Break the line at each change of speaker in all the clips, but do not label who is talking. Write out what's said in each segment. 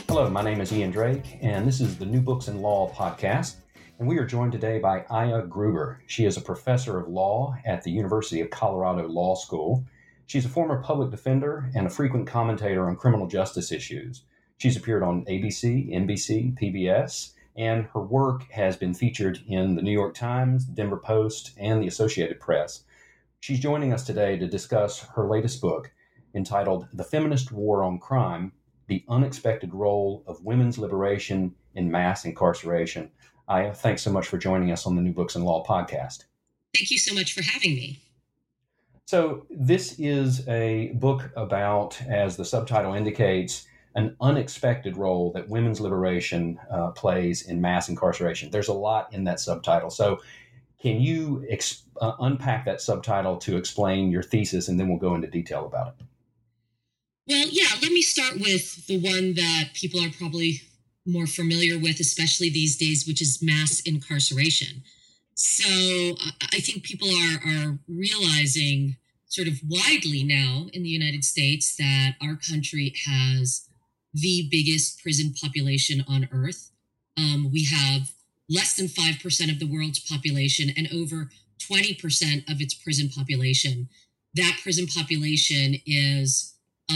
Hello, my name is Ian Drake, and this is the New Books in Law podcast. And we are joined today by Aya Gruber. She is a professor of law at the University of Colorado Law School. She's a former public defender and a frequent commentator on criminal justice issues. She's appeared on ABC, NBC, PBS, and her work has been featured in the New York Times, Denver Post, and the Associated Press. She's joining us today to discuss her latest book entitled The Feminist War on Crime: The Unexpected Role of Women's Liberation in Mass Incarceration. Aya, thanks so much for joining us on the New Books in Law podcast.
Thank you so much for having me.
So this is a book about, as the subtitle indicates, an unexpected role that women's liberation plays in mass incarceration. There's a lot in that subtitle. So can you unpack that subtitle to explain your thesis, and then we'll go into detail about it?
Well, yeah, let me start with the one that people are probably more familiar with, especially these days, which is mass incarceration. So I think people are realizing sort of widely now in the United States that our country has the biggest prison population on earth. We have less than 5% of the world's population and over 20% of its prison population. That prison population is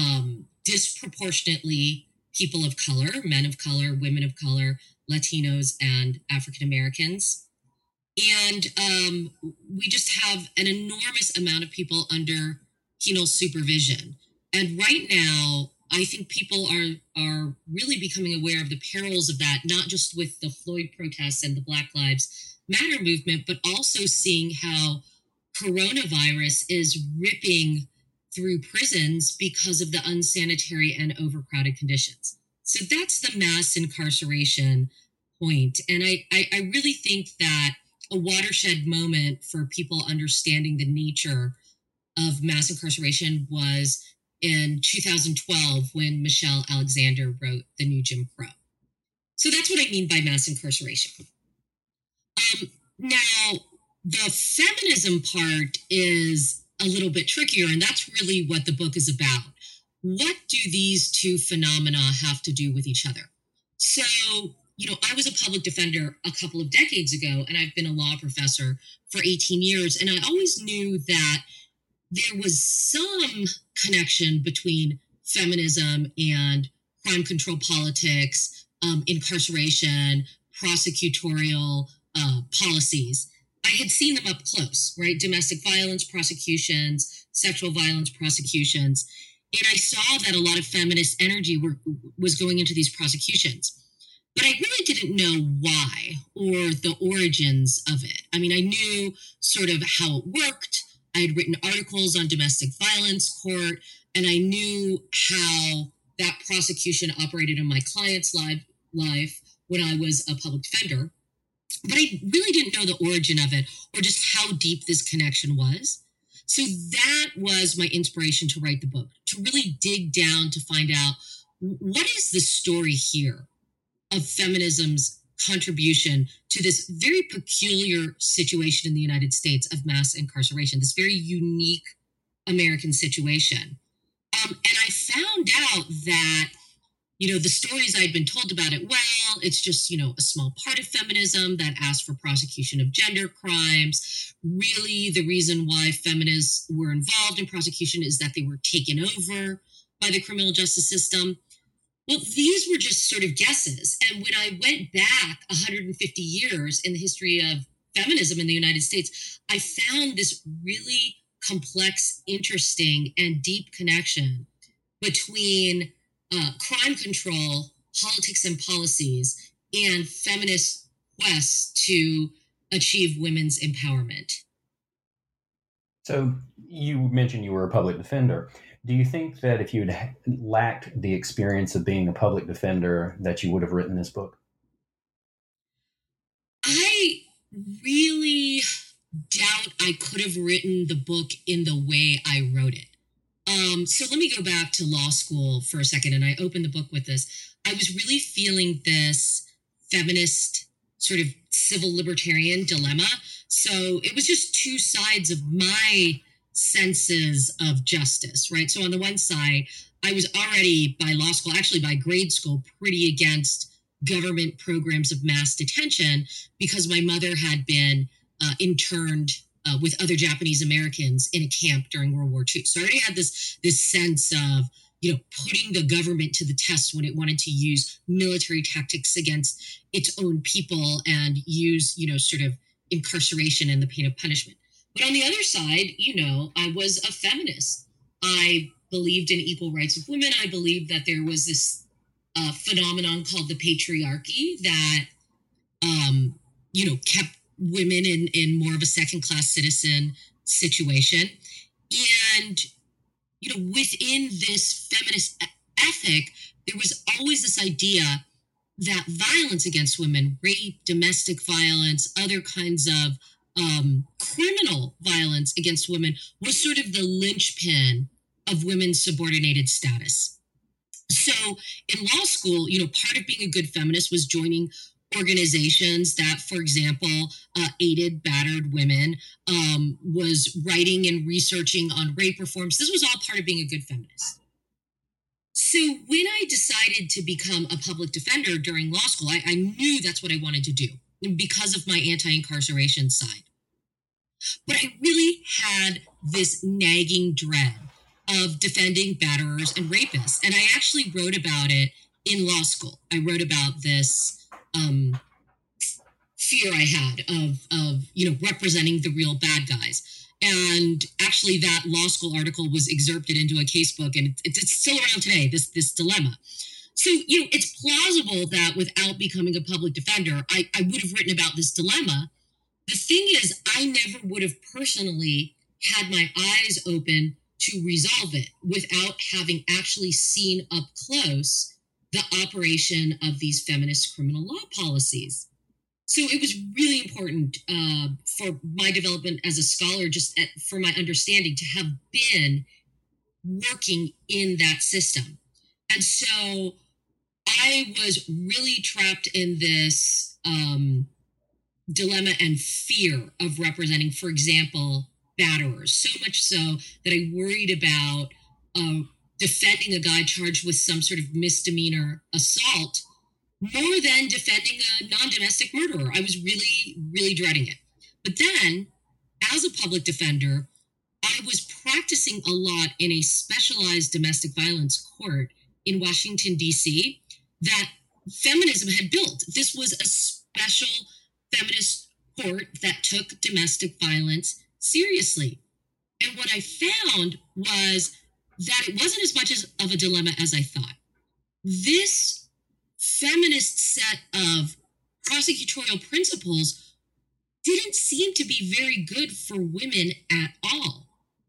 disproportionately people of color, men of color, women of color, Latinos, and African Americans. And we just have an enormous amount of people under penal supervision. And right now, I think people are really becoming aware of the perils of that, not just with the Floyd protests and the Black Lives Matter movement, but also seeing how coronavirus is ripping through prisons because of the unsanitary and overcrowded conditions. So that's the mass incarceration point. And I really think that a watershed moment for people understanding the nature of mass incarceration was in 2012 when Michelle Alexander wrote The New Jim Crow. So that's what I mean by mass incarceration. Now, the feminism part is a little bit trickier, and that's really what the book is about. What do these two phenomena have to do with each other? So, I was a public defender a couple of decades ago, and I've been a law professor for 18 years, and I always knew that there was some connection between feminism and crime control politics, incarceration, prosecutorial policies. I had seen them up close, right? Domestic violence prosecutions, sexual violence prosecutions. And I saw that a lot of feminist energy was going into these prosecutions. But I really didn't know why or the origins of it. I mean, I knew sort of how it worked. I had written articles on domestic violence court, and I knew how that prosecution operated in my client's life when I was a public defender. But I really didn't know the origin of it or just how deep this connection was. So that was my inspiration to write the book, to really dig down to find out what is the story here of feminism's contribution to this very peculiar situation in the United States of mass incarceration, this very unique American situation. And I found out that the stories I'd been told about it, well, it's just, a small part of feminism that asked for prosecution of gender crimes. Really, the reason why feminists were involved in prosecution is that they were taken over by the criminal justice system. Well, these were just sort of guesses. And when I went back 150 years in the history of feminism in the United States, I found this really complex, interesting, and deep connection between crime control, politics and policies, and feminist quests to achieve women's empowerment.
So you mentioned you were a public defender. Do you think that if you had lacked the experience of being a public defender, that you would have written this book?
I really doubt I could have written the book in the way I wrote it. So let me go back to law school for a second, and I opened the book with this. I was really feeling this feminist sort of civil libertarian dilemma. So it was just two sides of my senses of justice, right? So on the one side, I was already by law school, actually by grade school, pretty against government programs of mass detention because my mother had been interned with other Japanese Americans in a camp during World War II. So I already had this sense of, putting the government to the test when it wanted to use military tactics against its own people and use, sort of incarceration and the pain of punishment. But on the other side, I was a feminist. I believed in equal rights of women. I believed that there was this phenomenon called the patriarchy that, kept women in more of a second-class citizen situation. And, within this feminist ethic, there was always this idea that violence against women, rape, domestic violence, other kinds of criminal violence against women was sort of the linchpin of women's subordinated status. So in law school, part of being a good feminist was joining organizations that, for example, aided battered women, was writing and researching on rape reforms. This was all part of being a good feminist. So when I decided to become a public defender during law school, I knew that's what I wanted to do because of my anti-incarceration side. But I really had this nagging dread of defending batterers and rapists. And I actually wrote about it in law school. I wrote about this fear I had of representing the real bad guys. And actually that law school article was excerpted into a casebook, and it's still around today, this dilemma. So, it's plausible that without becoming a public defender, I would have written about this dilemma. The thing is, I never would have personally had my eyes open to resolve it without having actually seen up close the operation of these feminist criminal law policies. So it was really important for my development as a scholar, for my understanding, to have been working in that system. And so I was really trapped in this dilemma and fear of representing, for example, batterers, so much so that I worried about defending a guy charged with some sort of misdemeanor assault more than defending a non-domestic murderer. I was really, really dreading it. But then, as a public defender, I was practicing a lot in a specialized domestic violence court in Washington, D.C., that feminism had built. This was a special feminist court that took domestic violence seriously. And what I found was that it wasn't as much of a dilemma as I thought. This feminist set of prosecutorial principles didn't seem to be very good for women at all.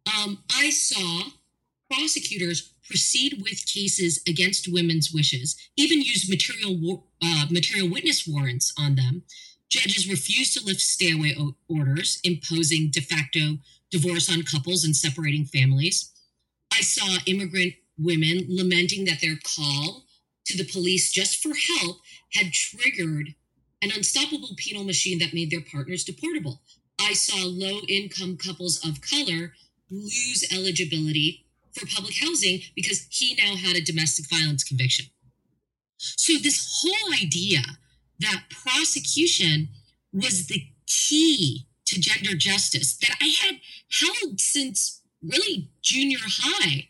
I saw prosecutors proceed with cases against women's wishes, even use material witness warrants on them. Judges refused to lift stay-away orders, imposing de facto divorce on couples and separating families. I saw immigrant women lamenting that their call to the police just for help had triggered an unstoppable penal machine that made their partners deportable. I saw low-income couples of color lose eligibility for public housing because he now had a domestic violence conviction. So this whole idea that prosecution was the key to gender justice that I had held since really junior high,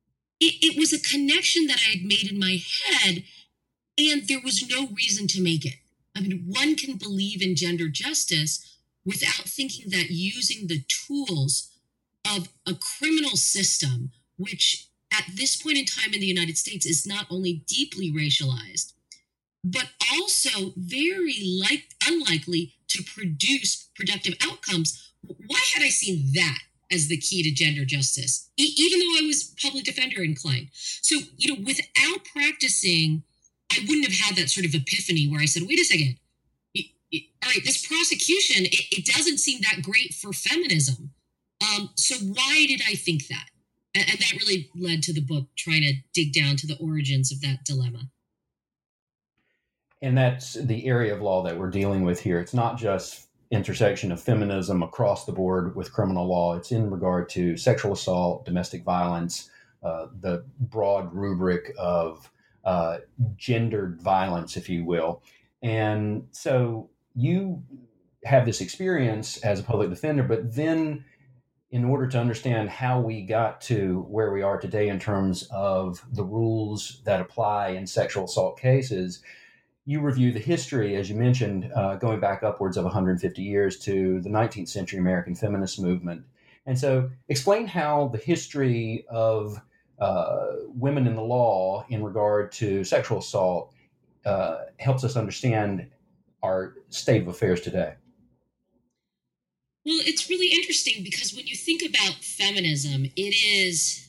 it was a connection that I had made in my head, and there was no reason to make it. I mean, one can believe in gender justice without thinking that using the tools of a criminal system, which at this point in time in the United States is not only deeply racialized, but also very unlikely to produce productive outcomes. Why had I seen that as the key to gender justice, even though I was public defender inclined? So, without practicing, I wouldn't have had that sort of epiphany where I said, wait a second, all right, this prosecution, it doesn't seem that great for feminism. So why did I think that? And that really led to the book, trying to dig down to the origins of that dilemma.
And that's the area of law that we're dealing with here. It's not just intersection of feminism across the board with criminal law. It's in regard to sexual assault, domestic violence, the broad rubric of gendered violence, if you will. And so you have this experience as a public defender, but then in order to understand how we got to where we are today in terms of the rules that apply in sexual assault cases, you review the history, as you mentioned, going back upwards of 150 years to the 19th century American feminist movement. And so explain how the history of women in the law in regard to sexual assault helps us understand our state of affairs today.
Well, it's really interesting because when you think about feminism, it is,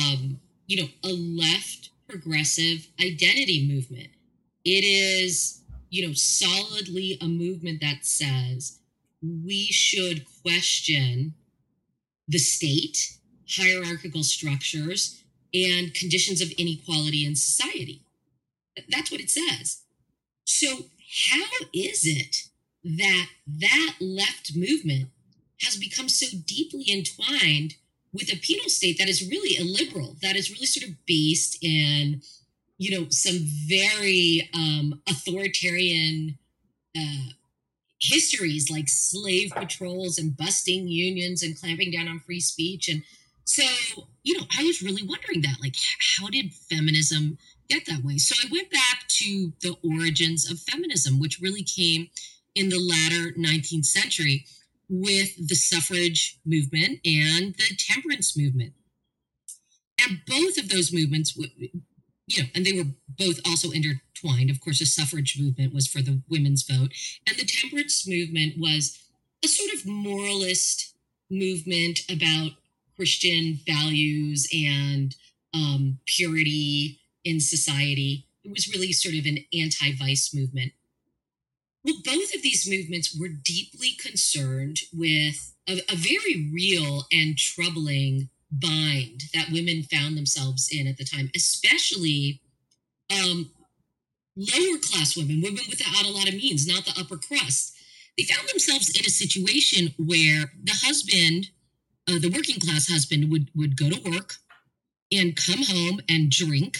a left progressive identity movement. It is, solidly a movement that says we should question the state, hierarchical structures, and conditions of inequality in society. That's what it says. So how is it that left movement has become so deeply entwined with a penal state that is really illiberal, that is really sort of based in, some very authoritarian histories like slave patrols and busting unions and clamping down on free speech. And so, I was really wondering that, like, how did feminism get that way? So I went back to the origins of feminism, which really came in the latter 19th century with the suffrage movement and the temperance movement. And both of those movements, and they were both also intertwined. Of course, the suffrage movement was for the women's vote, and the temperance movement was a sort of moralist movement about Christian values and purity in society. It was really sort of an anti-vice movement. Well, both of these movements were deeply concerned with a very real and troubling bind that women found themselves in at the time, especially lower class women without a lot of means, not the upper crust. They found themselves in a situation where the husband, the working class husband, would go to work and come home and drink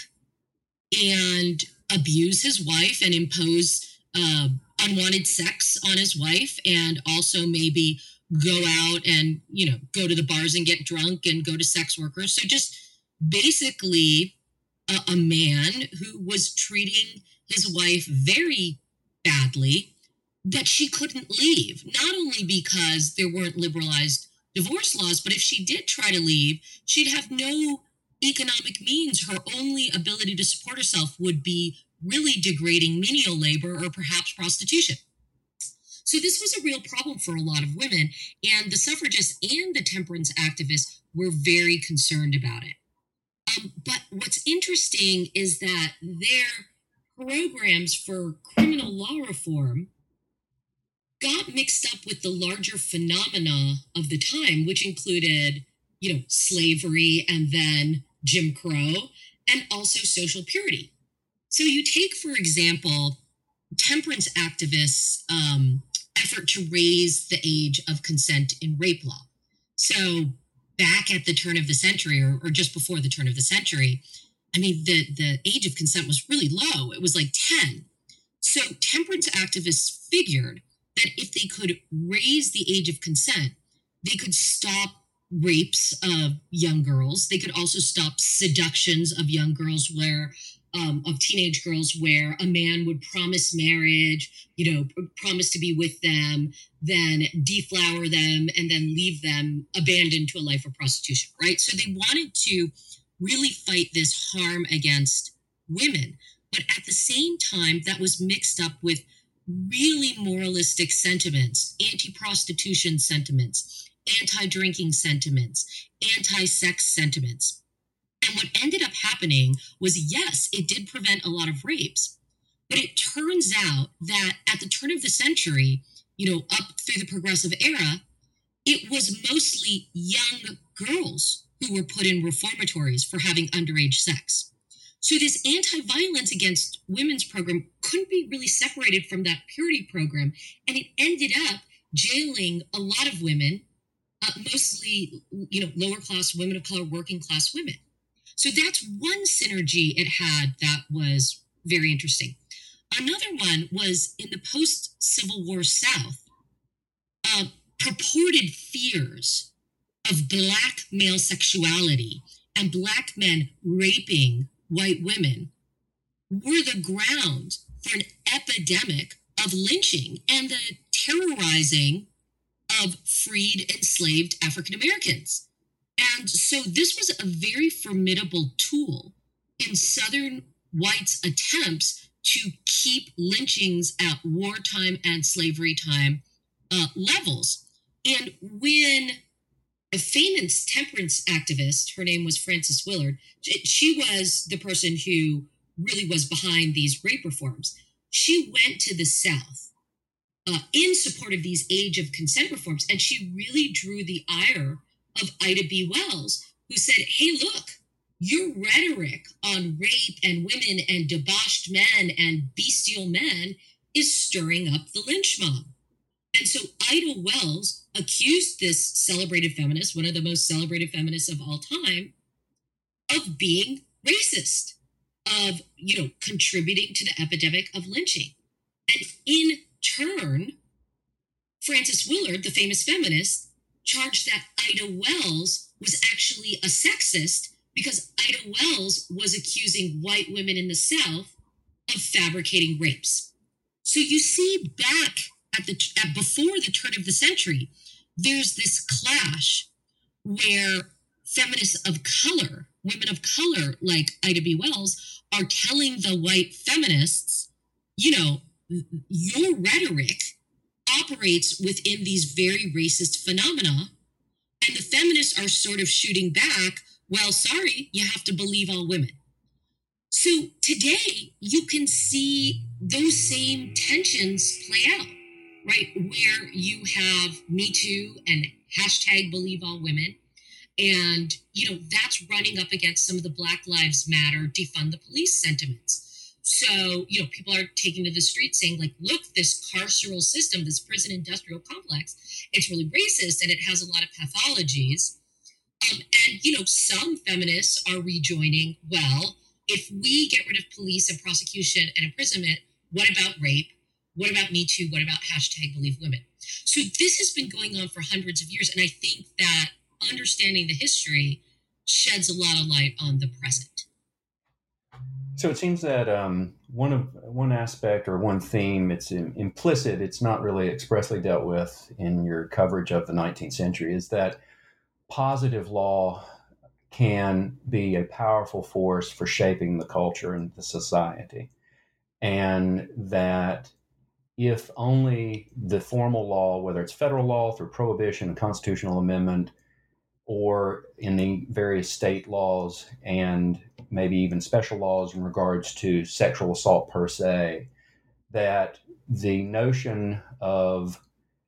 and abuse his wife and impose unwanted sex on his wife, and also maybe go out and, go to the bars and get drunk and go to sex workers. So just basically a man who was treating his wife very badly, but she couldn't leave, not only because there weren't liberalized divorce laws, but if she did try to leave, she'd have no economic means. Her only ability to support herself would be really degrading menial labor or perhaps prostitution. So this was a real problem for a lot of women, and the suffragists and the temperance activists were very concerned about it. But what's interesting is that their programs for criminal law reform got mixed up with the larger phenomena of the time, which included, slavery and then Jim Crow, and also social purity. So you take, for example, temperance activists' effort to raise the age of consent in rape law. So back at the turn of the century, or just before the turn of the century, the age of consent was really low. It was like 10. So temperance activists figured that if they could raise the age of consent, they could stop rapes of young girls. They could also stop seductions of young girls of teenage girls where a man would promise marriage, promise to be with them, then deflower them, and then leave them abandoned to a life of prostitution, right? So they wanted to really fight this harm against women. But at the same time, that was mixed up with really moralistic sentiments, anti-prostitution sentiments, anti-drinking sentiments, anti-sex sentiments. And what ended up happening was, yes, it did prevent a lot of rapes, but it turns out that at the turn of the century, up through the progressive era, it was mostly young girls who were put in reformatories for having underage sex. So this anti-violence against women's program couldn't be really separated from that purity program, and it ended up jailing a lot of women, mostly, lower class women of color, working class women. So that's one synergy it had that was very interesting. Another one was in the post-Civil War South, purported fears of Black male sexuality and Black men raping white women were the ground for an epidemic of lynching and the terrorizing of freed, enslaved African Americans. And so this was a very formidable tool in Southern whites' attempts to keep lynchings at wartime and slavery time levels. And when a famous temperance activist, her name was Frances Willard, she was the person who really was behind these rape reforms. She went to the South in support of these age of consent reforms, and she really drew the ire of Ida B. Wells, who said, hey, look, your rhetoric on rape and women and debauched men and bestial men is stirring up the lynch mob. And so Ida Wells accused this celebrated feminist, one of the most celebrated feminists of all time, of being racist, of, contributing to the epidemic of lynching. And in turn, Frances Willard, the famous feminist, charged that Ida Wells was actually a sexist because Ida Wells was accusing white women in the South of fabricating rapes. So you see back before the turn of the century, there's this clash where feminists of color, women of color like Ida B. Wells, are telling the white feminists, your rhetoric operates within these very racist phenomena. And the feminists are sort of shooting back, well, sorry, you have to believe all women. So today, you can see those same tensions play out, right? Where you have Me Too and hashtag Believe All Women. And, that's running up against some of the Black Lives Matter, defund the police sentiments. So, people are taking to the streets saying, like, look, this carceral system, this prison industrial complex, it's really racist and it has a lot of pathologies. And, some feminists are rejoining, well, if we get rid of police and prosecution and imprisonment, what about rape? What about Me Too? What about hashtag Believe Women? So this has been going on for hundreds of years. And I think that understanding the history sheds a lot of light on the present.
So it seems that one aspect or one theme, it's implicit, it's not really expressly dealt with in your coverage of the 19th century, is that positive law can be a powerful force for shaping the culture and the society. And that if only the formal law, whether it's federal law through prohibition, constitutional amendment, or in the various state laws and maybe even special laws in regards to sexual assault per se, that the notion of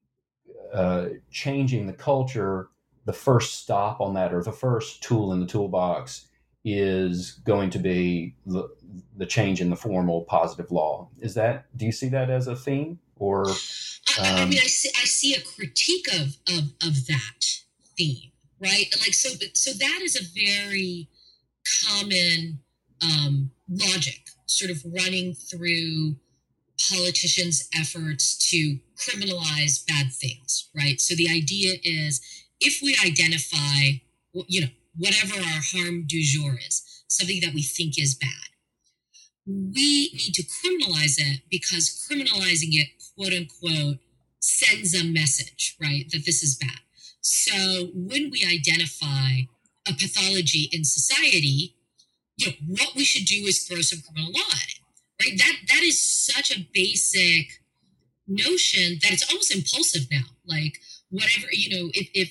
changing the culture, the first stop on that or the first tool in the toolbox is going to be the change in the formal positive law. Do you see that as a theme? Or
I see a critique of that theme, right? Like, so that is a very common logic sort of running through politicians' efforts to criminalize bad things, right? So the idea is if we identify, whatever our harm du jour is, something that we think is bad, we need to criminalize it because criminalizing it, quote unquote, sends a message, right, that this is bad. So when we identify a pathology in society, what we should do is throw some criminal law at it, right? That is such a basic notion that it's almost impulsive now. Like, whatever, if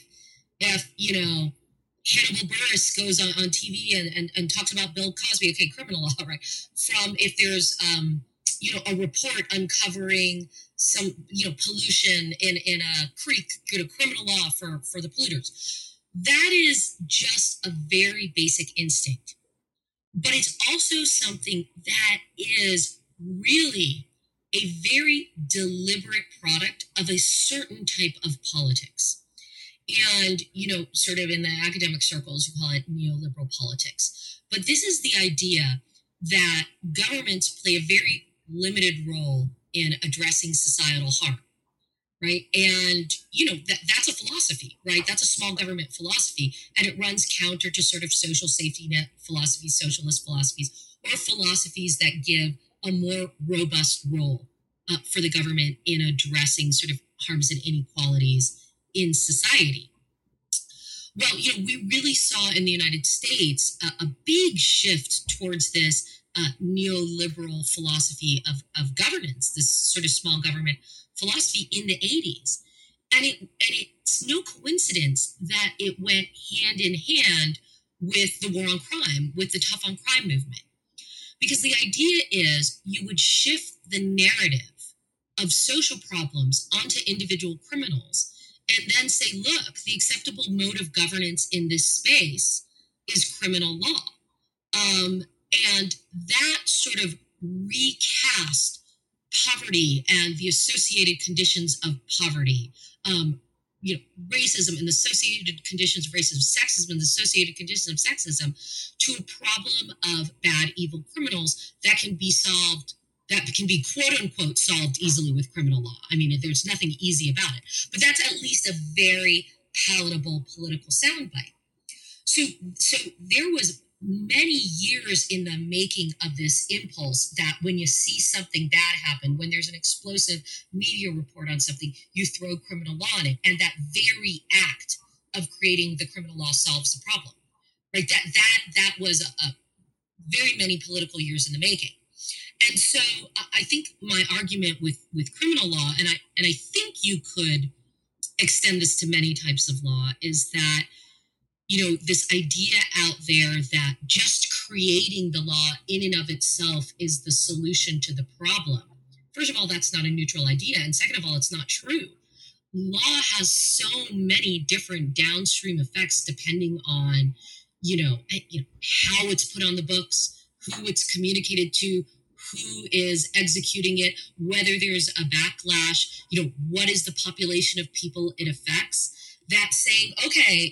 Hannibal Buress goes on TV and talks about Bill Cosby, okay, criminal law, right? From if there's, a report uncovering some, pollution in a creek, criminal law for the polluters. That is just a very basic instinct. But it's also something that is really a very deliberate product of a certain type of politics. And, sort of in the academic circles, you call it neoliberal politics. But this is the idea that governments play a very limited role in addressing societal harm, right? And, that's a philosophy, right? That's a small government philosophy. And it runs counter to sort of social safety net philosophies, socialist philosophies, or philosophies that give a more robust role for the government in addressing sort of harms and inequalities in society. Well, we really saw in the United States a big shift towards this neoliberal philosophy of governance, this sort of small government philosophy in the 80s. And it's no coincidence that it went hand in hand with the war on crime, with the tough on crime movement. Because the idea is you would shift the narrative of social problems onto individual criminals and then say, look, the acceptable mode of governance in this space is criminal law. And that sort of recast poverty and the associated conditions of poverty, racism and the associated conditions of racism, sexism and the associated conditions of sexism, to a problem of bad, evil criminals that can be solved, that can be quote unquote solved easily with criminal law. I mean, there's nothing easy about it, but that's at least a very palatable political soundbite. So there was many years in the making of this impulse that when you see something bad happen, when there's an explosive media report on something, you throw criminal law on it. And that very act of creating the criminal law solves the problem, right? That was a very many political years in the making. And so I think my argument with criminal law, and I think you could extend this to many types of law, is that this idea out there that just creating the law in and of itself is the solution to the problem. First of all, that's not a neutral idea. And second of all, it's not true. Law has so many different downstream effects depending on, how it's put on the books, who it's communicated to, who is executing it, whether there's a backlash, what is the population of people it affects. That saying, okay,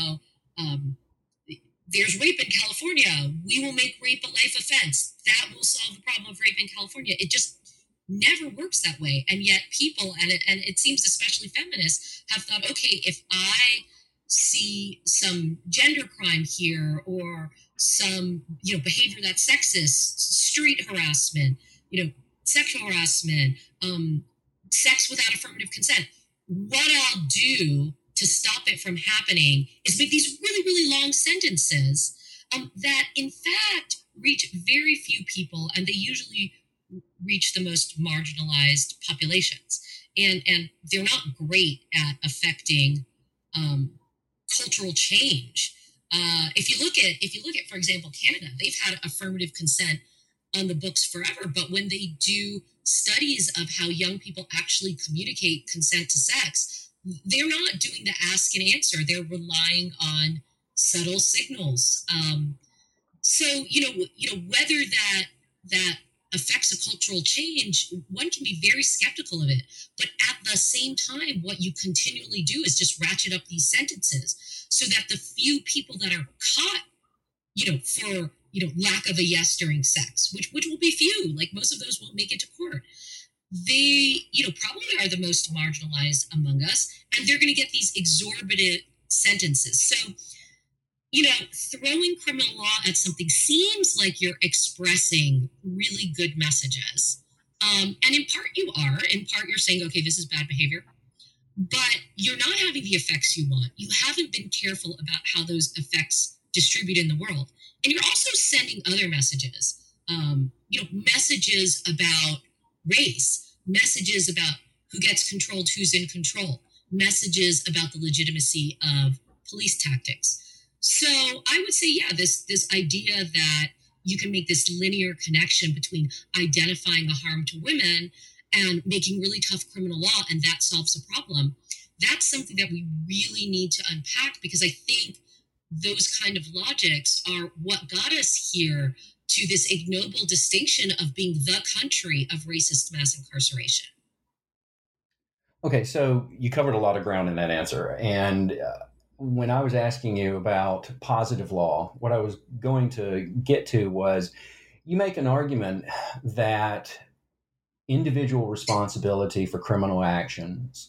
there's rape in California, we will make rape a life offense. That will solve the problem of rape in California. It just never works that way. And yet people, and it seems especially feminists, have thought, okay, if I see some gender crime here or some, behavior that's sexist, street harassment, sexual harassment, sex without affirmative consent, what I'll do to stop it from happening is make these really, really long sentences that in fact reach very few people, and they usually reach the most marginalized populations. And they're not great at affecting cultural change. If you look at, for example, Canada, they've had affirmative consent on the books forever, but when they do studies of how young people actually communicate consent to sex, they're not doing the ask and answer. They're relying on subtle signals. So whether that affects a cultural change, one can be very skeptical of it. But at the same time, what you continually do is just ratchet up these sentences so that the few people that are caught, for lack of a yes during sex, which will be few, like most of those won't make it to court, they, probably are the most marginalized among us, and they're going to get these exorbitant sentences. So, throwing criminal law at something seems like you're expressing really good messages. And in part you are. In part you're saying, okay, this is bad behavior. But you're not having the effects you want. You haven't been careful about how those effects distribute in the world. And you're also sending other messages, messages about race, messages about who gets controlled, who's in control, messages about the legitimacy of police tactics. So I would say, yeah, this idea that you can make this linear connection between identifying a harm to women and making really tough criminal law, and that solves a problem, that's something that we really need to unpack, because I think those kind of logics are what got us here to this ignoble distinction of being the country of racist mass incarceration.
Okay, so you covered a lot of ground in that answer. And when I was asking you about positive law, what I was going to get to was you make an argument that individual responsibility for criminal actions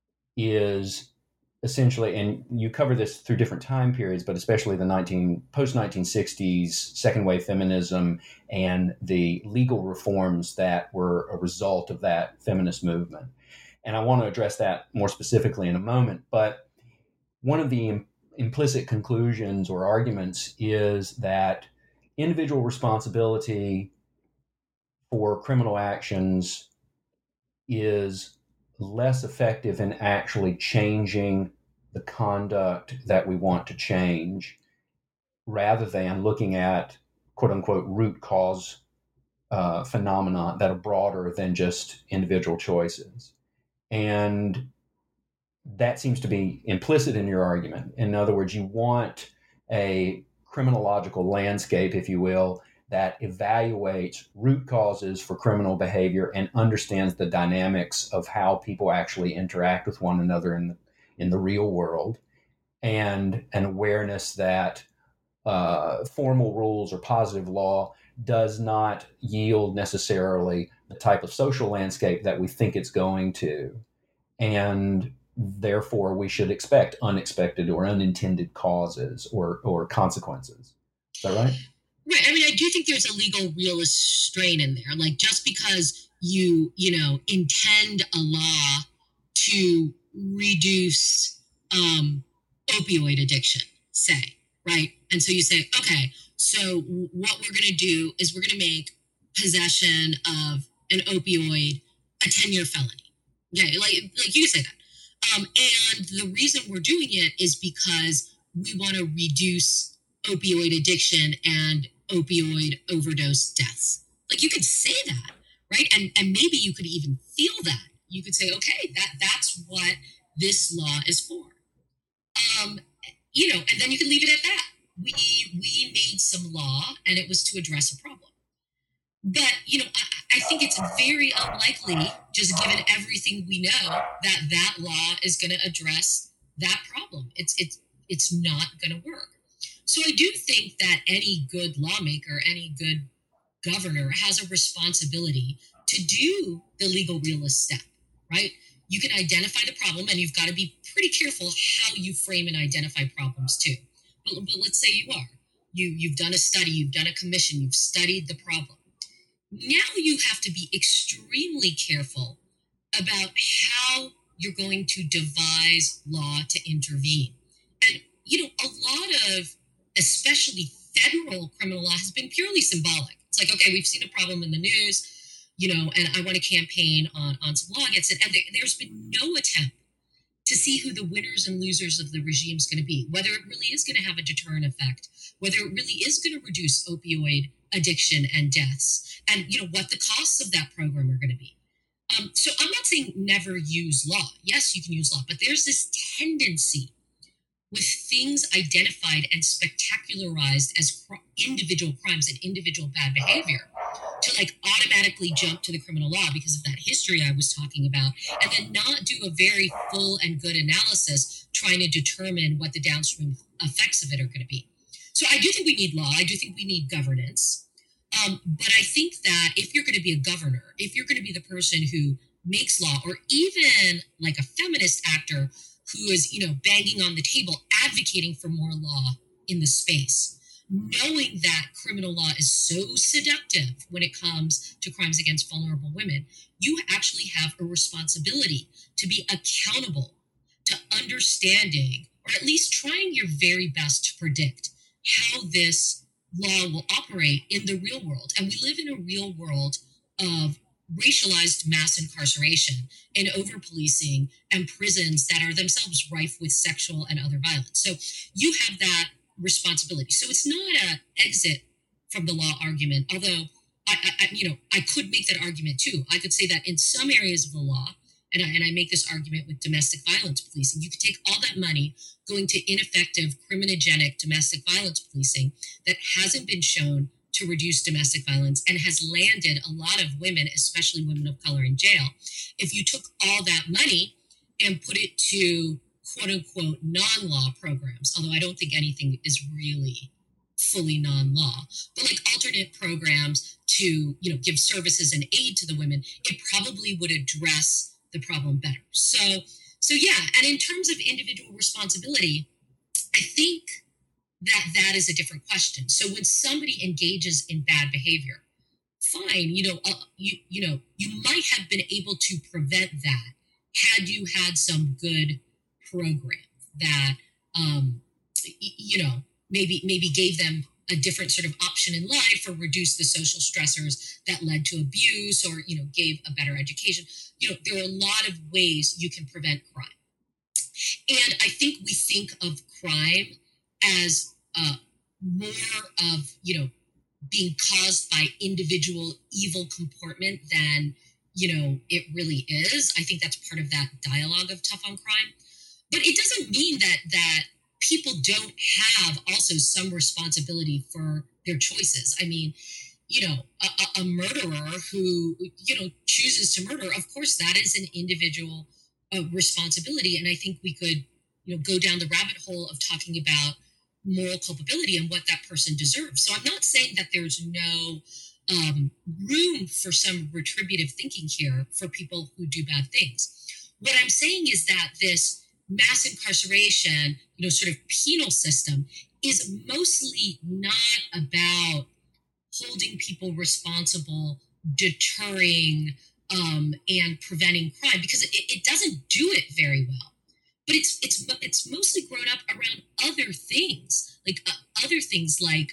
is essentially, and you cover this through different time periods, but especially the post 1960s second wave feminism and the legal reforms that were a result of that feminist movement. And I want to address that more specifically in a moment. But one of the implicit conclusions or arguments is that individual responsibility for criminal actions is less effective in actually changing the conduct that we want to change rather than looking at quote unquote root cause phenomena that are broader than just individual choices. And that seems to be implicit in your argument. In other words, you want a criminological landscape, if you will, that evaluates root causes for criminal behavior and understands the dynamics of how people actually interact with one another in the real world, and an awareness that formal rules or positive law does not yield necessarily the type of social landscape that we think it's going to. And therefore, we should expect unexpected or unintended causes or consequences. Is that right?
Right. I mean, I do think there's a legal realist strain in there. Like, just because you intend a law to reduce opioid addiction, say, right? And so you say, okay, so what we're going to do is we're going to make possession of an opioid a 10-year felony. Okay, like you say that. And the reason we're doing it is because we want to reduce opioid addiction and opioid overdose deaths. Like, you could say that, right? And maybe you could even feel that. You could say, okay, that's what this law is for. And then you can leave it at that. We made some law and it was to address a problem. But, I think it's very unlikely, just given everything we know, that law is going to address that problem. It's not going to work. So I do think that any good lawmaker, any good governor has a responsibility to do the legal realist step, right? You can identify the problem, and you've got to be pretty careful how you frame and identify problems too. But let's say you are. You've done a study, you've done a commission, you've studied the problem. Now you have to be extremely careful about how you're going to devise law to intervene. And, a lot of, especially federal criminal law, has been purely symbolic. It's like, okay, we've seen a problem in the news, and I want to campaign on some law against it. And there's been no attempt to see who the winners and losers of the regime is going to be, whether it really is going to have a deterrent effect, whether it really is going to reduce opioid addiction and deaths, and what the costs of that program are going to be. So I'm not saying never use law. Yes, you can use law, but there's this tendency with things identified and spectacularized as individual crimes and individual bad behavior to automatically jump to the criminal law because of that history I was talking about, and then not do a very full and good analysis trying to determine what the downstream effects of it are going to be. So I do think we need law. I do think we need governance. But I think that if you're going to be a governor, if you're going to be the person who makes law, or even like a feminist actor who is, banging on the table, advocating for more law in the space, knowing that criminal law is so seductive when it comes to crimes against vulnerable women, you actually have a responsibility to be accountable to understanding, or at least trying your very best to predict how this law will operate in the real world. And we live in a real world of racialized mass incarceration and over-policing and prisons that are themselves rife with sexual and other violence. So you have that responsibility. So it's not an exit from the law argument, although I could make that argument too. I could say that in some areas of the law, and I make this argument with domestic violence policing, you could take all that money going to ineffective criminogenic domestic violence policing that hasn't been shown to reduce domestic violence and has landed a lot of women, especially women of color, in jail. If you took all that money and put it to quote unquote non-law programs, although I don't think anything is really fully non-law, but like alternate programs to, give services and aid to the women, it probably would address the problem better. So yeah, and in terms of individual responsibility, I think that is a different question. So when somebody engages in bad behavior, fine, you might have been able to prevent that had you had some good program that, maybe gave them a different sort of option in life, or reduced the social stressors that led to abuse, or, gave a better education. There are a lot of ways you can prevent crime. And I think we think of crime as more of, being caused by individual evil comportment than, it really is. I think that's part of that dialogue of Tough on Crime. But it doesn't mean that people don't have also some responsibility for their choices. I mean, a murderer who, chooses to murder, of course, that is an individual responsibility. And I think we could, go down the rabbit hole of talking about moral culpability and what that person deserves. So I'm not saying that there's no room for some retributive thinking here for people who do bad things. What I'm saying is that this mass incarceration, sort of penal system is mostly not about holding people responsible, deterring, and preventing crime, because it doesn't do it very well. But it's mostly grown up around other things, like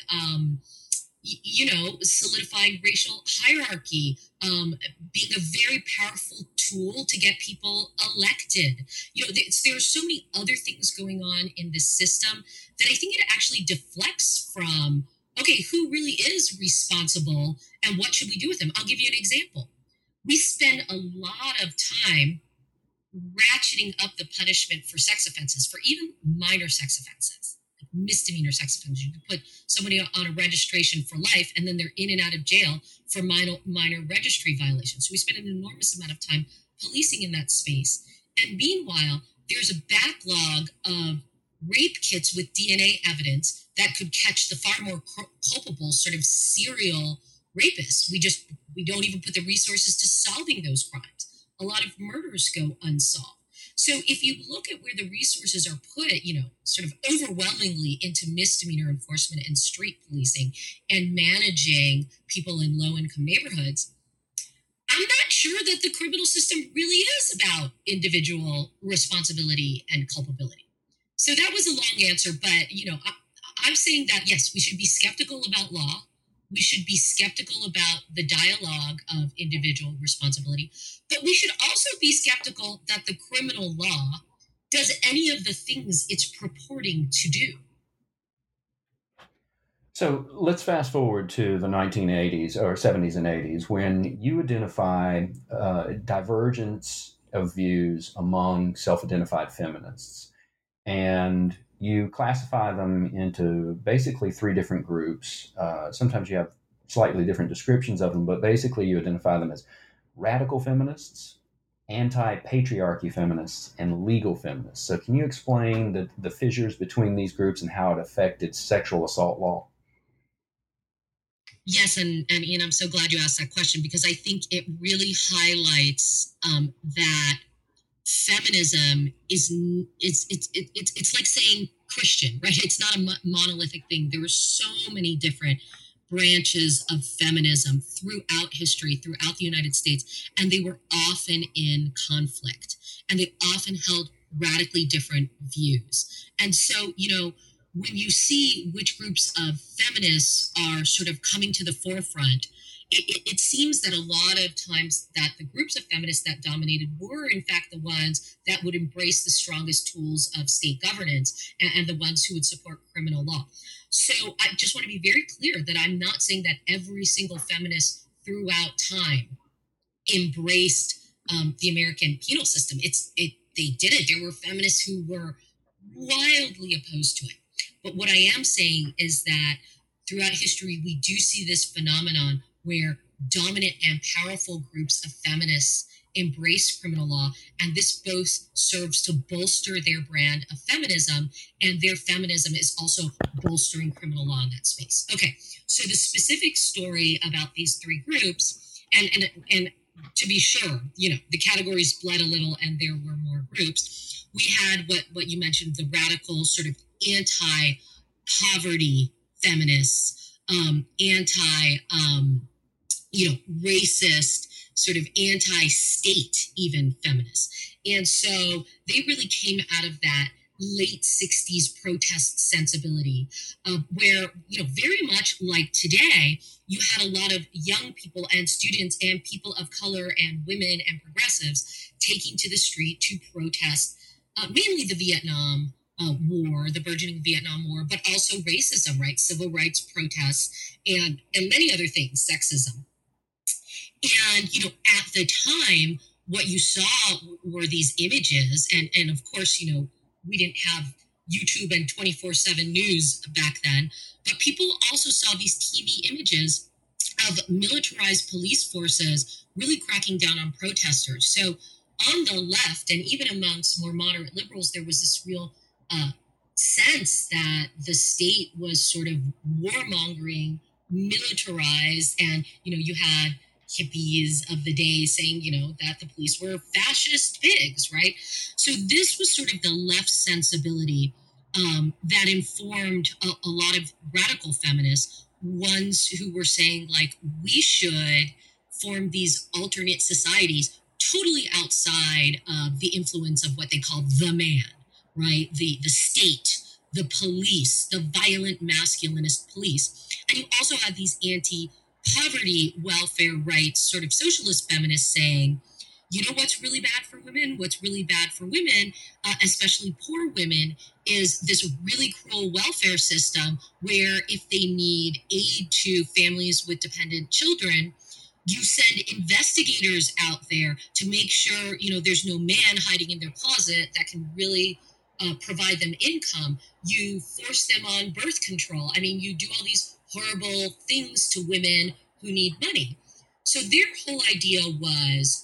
solidifying racial hierarchy, being a very powerful tool to get people elected. There are so many other things going on in this system that I think it actually deflects from, okay, who really is responsible and what should we do with them? I'll give you an example. We spend a lot of time ratcheting up the punishment for sex offenses, for even minor sex offenses, like misdemeanor sex offenses. You can put somebody on a registration for life, and then they're in and out of jail for minor registry violations. So we spend an enormous amount of time policing in that space. And meanwhile, there's a backlog of rape kits with DNA evidence that could catch the far more culpable sort of serial rapists. We don't even put the resources to solving those crimes. A lot of murders go unsolved. So if you look at where the resources are put, sort of overwhelmingly into misdemeanor enforcement and street policing and managing people in low-income neighborhoods, I'm not sure that the criminal system really is about individual responsibility and culpability. So that was a long answer, but, I'm saying that, yes, we should be skeptical about law. We should be skeptical about the dialogue of individual responsibility, but we should also be skeptical that the criminal law does any of the things it's purporting to do.
So let's fast forward to the 1980s or 70s and 80s, when you identify divergence of views among self-identified feminists, and you classify them into basically three different groups. Sometimes you have slightly different descriptions of them, but basically you identify them as radical feminists, anti-patriarchy feminists, and legal feminists. So can you explain the fissures between these groups and how it affected sexual assault law?
Yes, and Ian, I'm so glad you asked that question, because I think it really highlights that feminism it's like saying Christian, right? It's not a monolithic thing. There were so many different branches of feminism throughout history, throughout the United States, and they were often in conflict, and they often held radically different views. And so, when you see which groups of feminists are sort of coming to the forefront, it seems that a lot of times that the groups of feminists that dominated were, in fact, the ones that would embrace the strongest tools of state governance, and the ones who would support criminal law. So I just want to be very clear that I'm not saying that every single feminist throughout time embraced the American penal system. They did it. There were feminists who were wildly opposed to it. But what I am saying is that throughout history, we do see this phenomenon where dominant and powerful groups of feminists embrace criminal law, and this both serves to bolster their brand of feminism, and their feminism is also bolstering criminal law in that space. Okay, so the specific story about these three groups, and to be sure, the categories bled a little, and there were more groups. We had what you mentioned, the radical sort of anti-poverty feminists, racist, sort of anti-state even feminists. And so they really came out of that late 60s protest sensibility, where, very much like today, you had a lot of young people and students and people of color and women and progressives taking to the street to protest mainly the Vietnam War, the burgeoning Vietnam War, but also racism, right? Civil rights protests and many other things, sexism. And, at the time, what you saw were these images. And of course, we didn't have YouTube and 24/7 news back then, but people also saw these TV images of militarized police forces really cracking down on protesters. So on the left, and even amongst more moderate liberals, there was this real sense that the state was sort of warmongering, militarized, and, you had hippies of the day saying, that the police were fascist pigs, right? So this was sort of the left sensibility that informed a lot of radical feminists, ones who were saying, like, we should form these alternate societies totally outside of the influence of what they call the man, right? The state, the police, the violent masculinist police. And you also had these anti-poverty, welfare rights, sort of socialist feminists saying, what's really bad for women? What's really bad for women, especially poor women, is this really cruel welfare system where if they need aid to families with dependent children, you send investigators out there to make sure, there's no man hiding in their closet that can really provide them income. You force them on birth control. I mean, you do all these horrible things to women who need money. So their whole idea was,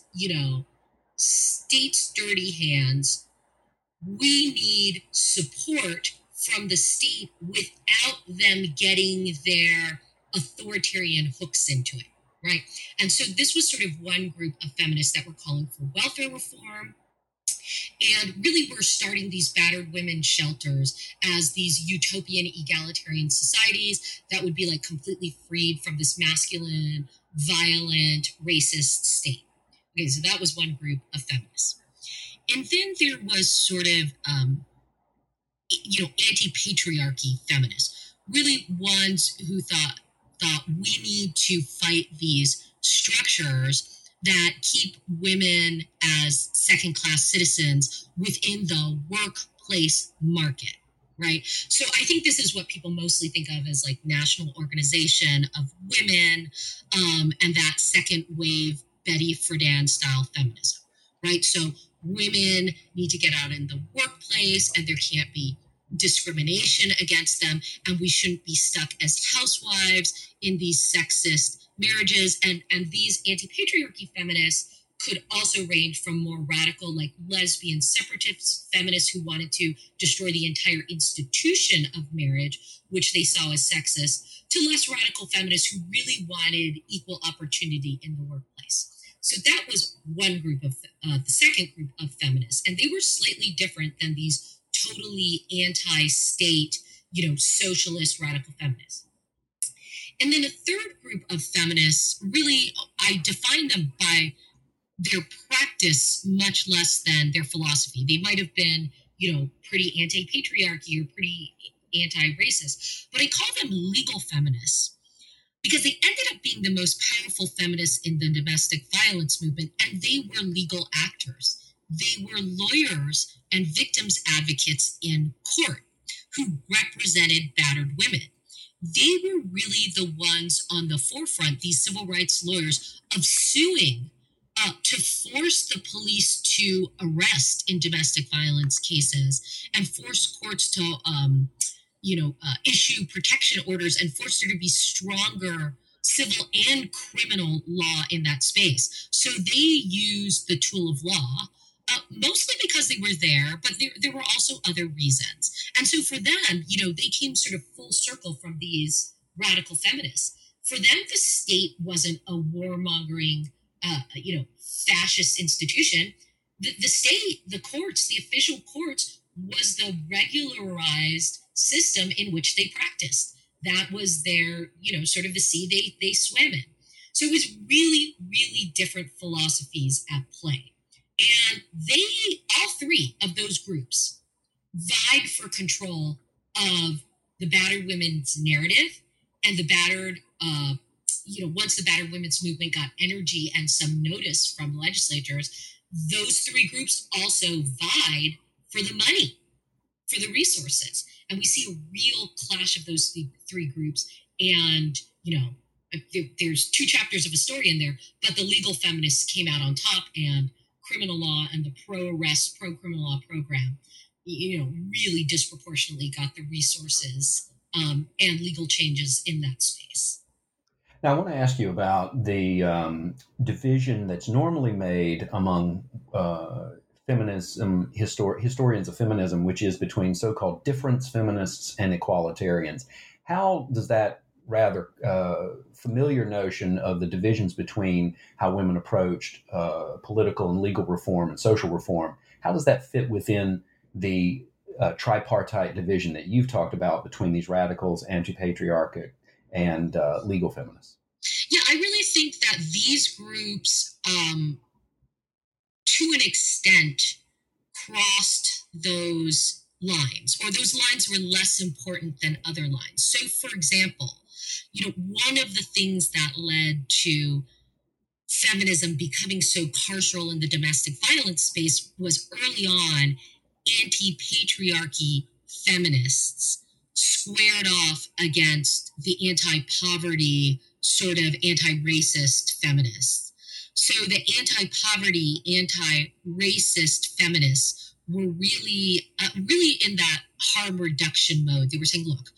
state's dirty hands. We need support from the state without them getting their authoritarian hooks into it, right? And so this was sort of one group of feminists that were calling for welfare reform. And really, we're starting these battered women shelters as these utopian egalitarian societies that would be like completely freed from this masculine, violent, racist state. Okay, so that was one group of feminists. And then there was sort of, anti-patriarchy feminists, really ones who thought we need to fight these structures that keep women as second-class citizens within the workplace market, right? So I think this is what people mostly think of as like National Organization of Women, and that second wave Betty Friedan style feminism, right? So women need to get out in the workplace and there can't be discrimination against them, and we shouldn't be stuck as housewives in these sexist marriages. And these anti-patriarchy feminists could also range from more radical, like lesbian separatist feminists who wanted to destroy the entire institution of marriage, which they saw as sexist, to less radical feminists who really wanted equal opportunity in the workplace. So that was one group of the second group of feminists, and they were slightly different than these totally anti-state, socialist radical feminists. And then a third group of feminists, really, I define them by their practice much less than their philosophy. They might have been, pretty anti-patriarchy or pretty anti-racist, but I call them legal feminists because they ended up being the most powerful feminists in the domestic violence movement, and they were legal actors. They were lawyers and victims advocates in court who represented battered women. They were really the ones on the forefront, these civil rights lawyers, of suing to force the police to arrest in domestic violence cases and force courts to, issue protection orders and forced there to be stronger civil and criminal law in that space. So they used the tool of law, mostly because they were there, but there were also other reasons. And so for them, they came sort of full circle from these radical feminists. For them, the state wasn't a warmongering, fascist institution. The state, the courts, the official courts, was the regularized system in which they practiced. That was their, sort of the sea they swam in. So it was really, really different philosophies at play. And all three of those groups vied for control of the battered women's narrative and the battered, once the battered women's movement got energy and some notice from legislators, those three groups also vied for the money, for the resources. And we see a real clash of those three groups. And, there's 2 chapters of a story in there, but the legal feminists came out on top, and criminal law and the pro-arrest, pro-criminal law program, really disproportionately got the resources and legal changes in that space.
Now, I want to ask you about the division that's normally made among feminism historians of feminism, which is between so-called difference feminists and equalitarians. How does that rather familiar notion of the divisions between how women approached political and legal reform and social reform, how does that fit within the tripartite division that you've talked about between these radicals, anti-patriarchal, and legal feminists?
Yeah, I really think that these groups, to an extent, crossed those lines, or those lines were less important than other lines. So, for example, one of the things that led to feminism becoming so carceral in the domestic violence space was early on anti-patriarchy feminists squared off against the anti-poverty, sort of anti-racist feminists. So the anti-poverty, anti-racist feminists were really in that harm reduction mode. They were saying, look,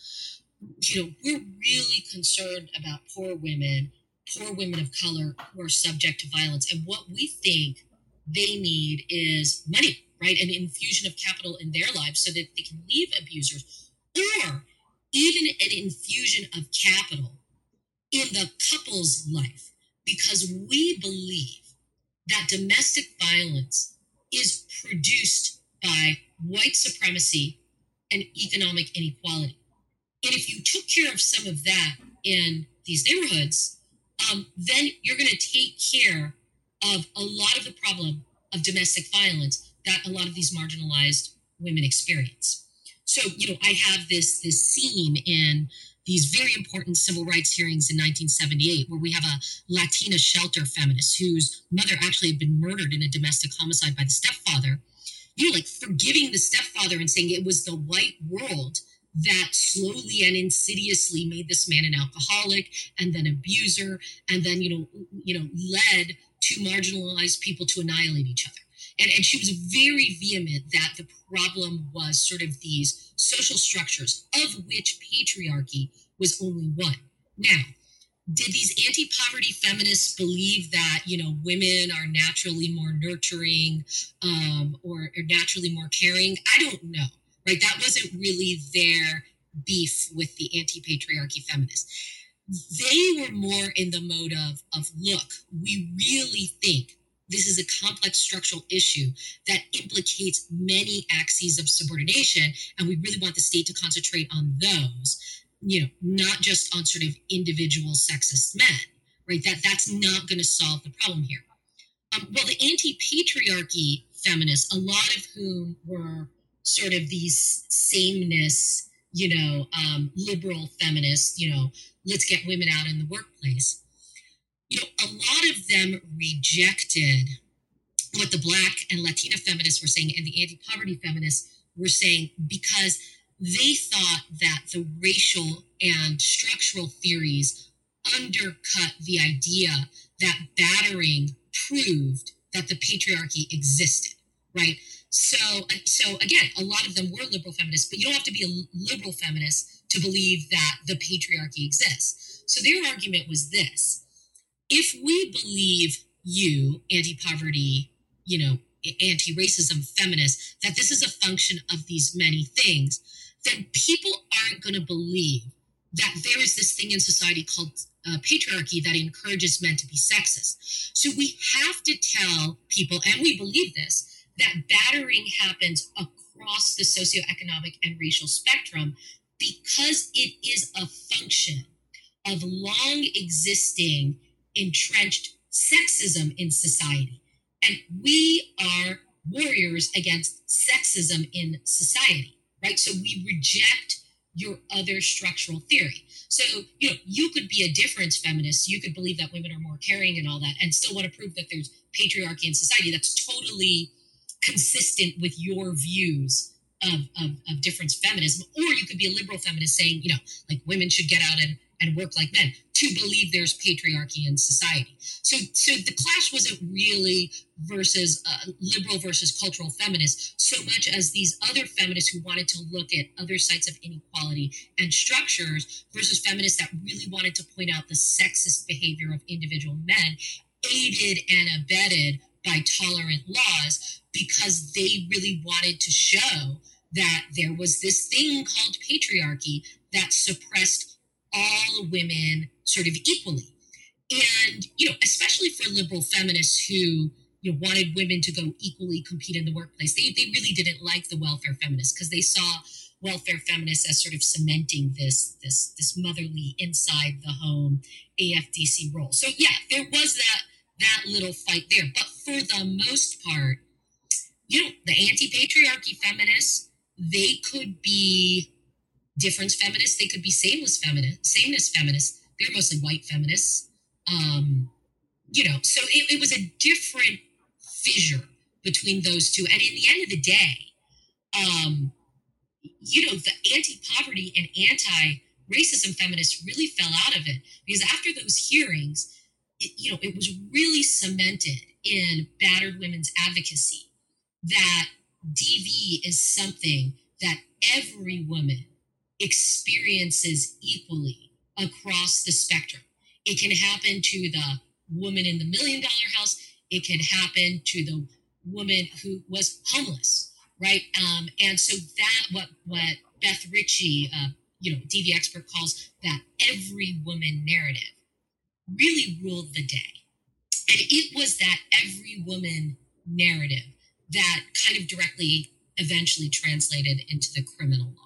we're really concerned about poor women of color who are subject to violence. And what we think they need is money, right? An infusion of capital in their lives so that they can leave abusers, or even an infusion of capital in the couple's life, because we believe that domestic violence is produced by white supremacy and economic inequality. And if you took care of some of that in these neighborhoods, then you're going to take care of a lot of the problem of domestic violence that a lot of these marginalized women experience. So, I have this scene in these very important civil rights hearings in 1978, where we have a Latina shelter feminist whose mother actually had been murdered in a domestic homicide by the stepfather, forgiving the stepfather and saying it was the white world that slowly and insidiously made this man an alcoholic and then abuser, and then, led to marginalized people to annihilate each other. And she was very vehement that the problem was sort of these social structures, of which patriarchy was only one. Now, did these anti-poverty feminists believe that, women are naturally more nurturing or are naturally more caring? I don't know, right? That wasn't really their beef with the anti-patriarchy feminists. They were more in the mode of look, we really think this is a complex structural issue that implicates many axes of subordination, and we really want the state to concentrate on those, not just on sort of individual sexist men, right? That's not going to solve the problem here. Well, the anti-patriarchy feminists, a lot of whom were sort of these sameness, liberal feminists, let's get women out in the workplace. A lot of them rejected what the Black and Latina feminists were saying and the anti-poverty feminists were saying, because they thought that the racial and structural theories undercut the idea that battering proved that the patriarchy existed, right? So again, a lot of them were liberal feminists, but you don't have to be a liberal feminist to believe that the patriarchy exists. So their argument was this: if we believe you, anti-poverty, anti-racism feminists, that this is a function of these many things, then people aren't going to believe that there is this thing in society called patriarchy that encourages men to be sexist. So we have to tell people, and we believe this, that battering happens across the socioeconomic and racial spectrum because it is a function of long existing entrenched sexism in society. And we are warriors against sexism in society, right? So we reject your other structural theory. So, you could be a difference feminist. You could believe that women are more caring and all that, and still want to prove that there's patriarchy in society. That's totally consistent with your views of difference feminism. Or you could be a liberal feminist saying, like women should get out and work like men, to believe there's patriarchy in society. So the clash wasn't really versus liberal versus cultural feminists, so much as these other feminists who wanted to look at other sites of inequality and structures versus feminists that really wanted to point out the sexist behavior of individual men, aided and abetted by tolerant laws, because they really wanted to show that there was this thing called patriarchy that suppressed all women sort of equally. And, especially for liberal feminists who, wanted women to go equally compete in the workplace, they really didn't like the welfare feminists because they saw welfare feminists as sort of cementing this motherly inside the home AFDC role. So yeah, there was that little fight there. But for the most part, the anti-patriarchy feminists, they could be difference feminists, they could be sameness feminists. They're mostly white feminists. So it was a different fissure between those two. And in the end of the day, the anti-poverty and anti-racism feminists really fell out of it, because after those hearings, it was really cemented in battered women's advocacy that DV is something that every woman experiences equally across the spectrum. It can happen to the woman in the $1 million house. It can happen to the woman who was homeless, right? And so that what Beth Ritchie, DV expert, calls that every woman narrative really ruled the day. And it was that every woman narrative that kind of directly eventually translated into the criminal law.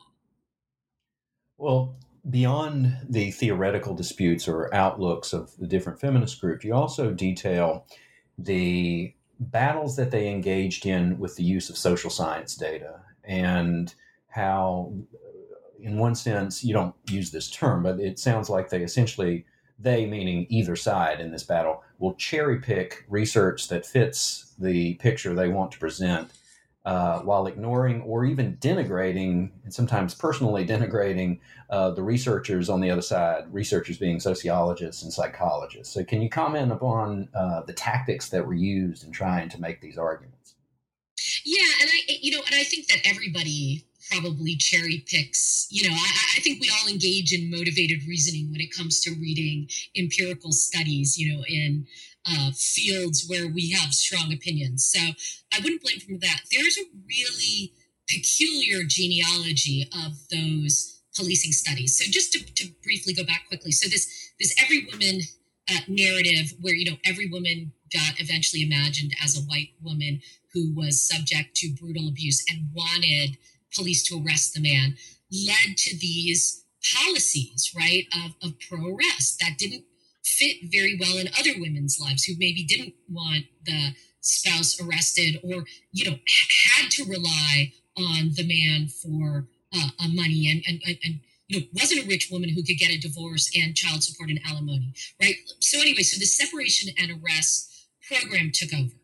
Well, beyond the theoretical disputes or outlooks of the different feminist groups, you also detail the battles that they engaged in with the use of social science data, and how, in one sense, you don't use this term, but it sounds like they, meaning either side in this battle, will cherry pick research that fits the picture they want to present, while ignoring or even denigrating, and sometimes personally denigrating, the researchers on the other side, researchers being sociologists and psychologists. So can you comment upon the tactics that were used in trying to make these arguments?
Yeah, and I think that everybody probably cherry picks. I think we all engage in motivated reasoning when it comes to reading empirical studies, in fields where we have strong opinions. So I wouldn't blame them for that. There's a really peculiar genealogy of those policing studies. So just to briefly go back quickly. So this every woman narrative where, every woman got eventually imagined as a white woman who was subject to brutal abuse and wanted police to arrest the man, led to these policies, right, of pro-arrest that didn't fit very well in other women's lives who maybe didn't want the spouse arrested, or, had to rely on the man for money and wasn't a rich woman who could get a divorce and child support and alimony, right? So anyway, so the separation and arrest program took over.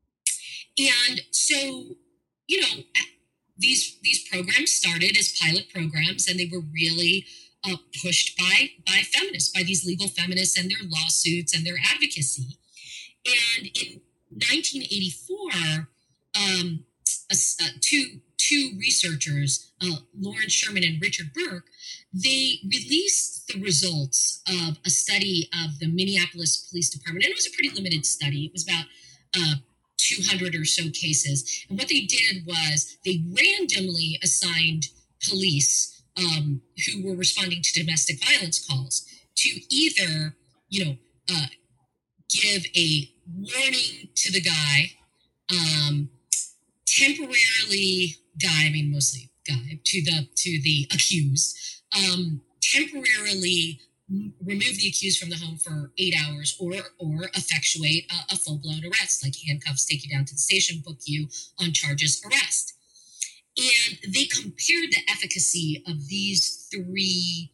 And so, these programs started as pilot programs, and they were really pushed by feminists, by these legal feminists and their lawsuits and their advocacy. And in 1984, two researchers, Lauren Sherman and Richard Burke, they released the results of a study of the Minneapolis Police Department. And it was a pretty limited study. It was about 200 or so cases. And what they did was they randomly assigned police who were responding to domestic violence calls to either, give a warning to the guy, mostly guy, to the accused, temporarily remove the accused from the home for 8 hours, or effectuate a full-blown arrest, like handcuffs, take you down to the station, book you on charges, arrest. And they compared the efficacy of these three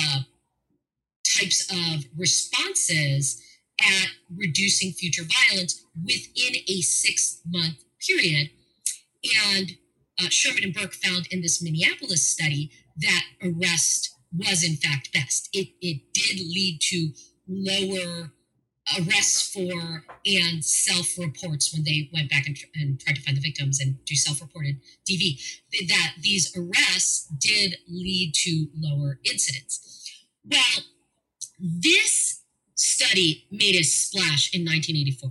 types of responses at reducing future violence within a 6-month period. And Sherman and Burke found in this Minneapolis study that arrest was in fact best. It did lead to lower arrests for and self-reports when they went back and tried to find the victims and do self-reported DV, that these arrests did lead to lower incidents. Well, this study made a splash in 1984.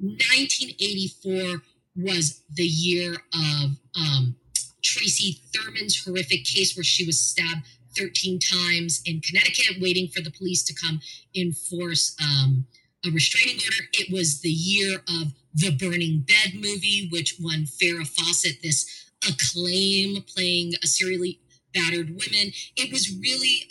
1984 was the year of Tracy Thurman's horrific case where she was stabbed 13 times in Connecticut, waiting for the police to come enforce a restraining order. It was the year of the Burning Bed movie, which won Farrah Fawcett this acclaim, playing a serially battered woman. It was really,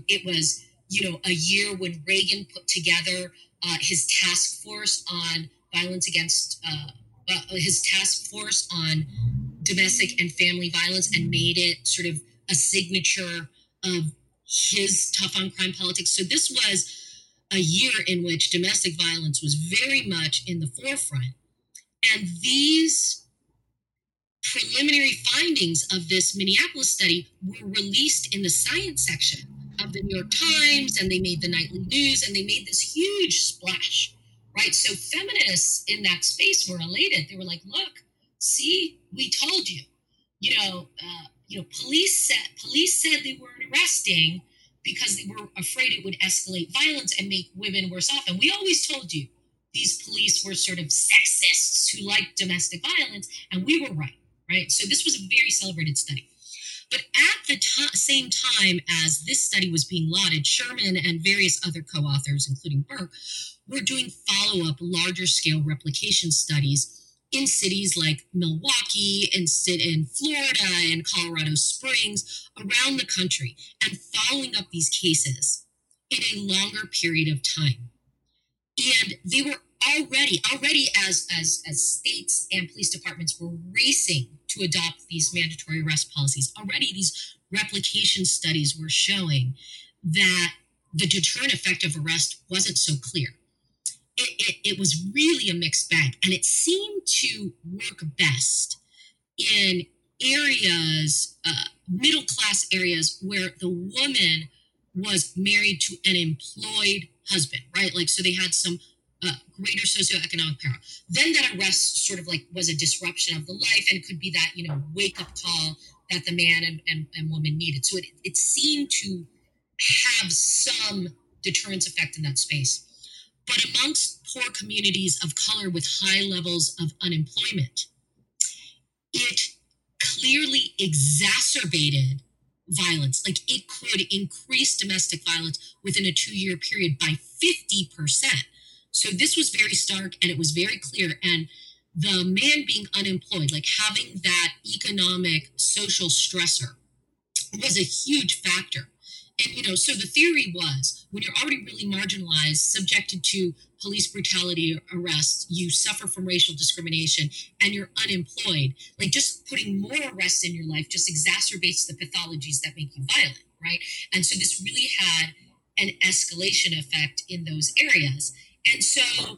a year when Reagan put together his task force on violence against, his task force on domestic and family violence, and made it sort of a signature of his tough on crime politics. So this was a year in which domestic violence was very much in the forefront. And these preliminary findings of this Minneapolis study were released in the science section of the New York Times, and they made the nightly news, and they made this huge splash, right? So feminists in that space were elated. They were like, look, see, we told you. Police said they weren't arresting because they were afraid it would escalate violence and make women worse off. And we always told you these police were sort of sexists who liked domestic violence, and we were right? So this was a very celebrated study. But at the same time as this study was being lauded, Sherman and various other co-authors, including Burke, were doing follow-up, larger-scale replication studies in cities like Milwaukee, in Florida, and Colorado Springs, around the country, and following up these cases in a longer period of time. And they were already as states and police departments were racing to adopt these mandatory arrest policies. Already these replication studies were showing that the deterrent effect of arrest wasn't so clear. It was really a mixed bag, and it seemed to work best in areas, middle-class areas, where the woman was married to an employed husband, right? Like, so they had some greater socioeconomic power. Then that arrest sort of like was a disruption of the life, and could be that, wake-up call that the man and woman needed. So it seemed to have some deterrence effect in that space. But amongst poor communities of color with high levels of unemployment, it clearly exacerbated violence. Like, it could increase domestic violence within a 2-year period by 50%. So this was very stark, and it was very clear. And the man being unemployed, like having that economic, social stressor, was a huge factor. And, so the theory was, when you're already really marginalized, subjected to police brutality or arrests, you suffer from racial discrimination, and you're unemployed, like, just putting more arrests in your life just exacerbates the pathologies that make you violent, right? And so this really had an escalation effect in those areas. And so,